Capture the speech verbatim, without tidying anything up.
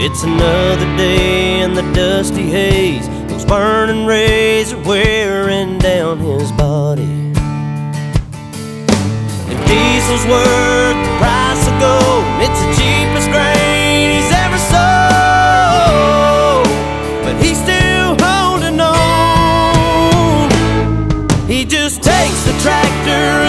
It's another day in the dusty haze. Those burning rays are wearing down his body. If diesel's worth the price of gold, it's the cheapest grain he's ever sold. But he's still holding on. He just takes the tractor